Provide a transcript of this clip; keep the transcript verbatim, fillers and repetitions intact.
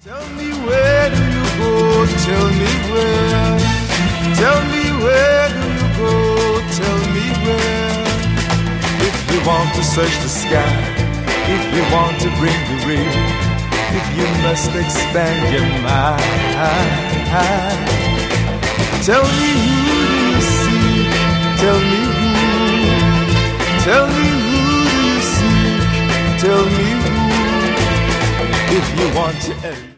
Tell me where do you go, tell me where. Tell me where do you go, tell me where. If you want to search the sky, if you want to bring the rain, if you must expand your mind, tell me who do you see, tell me who. Tell me who do you seek, tell me who. If you want to end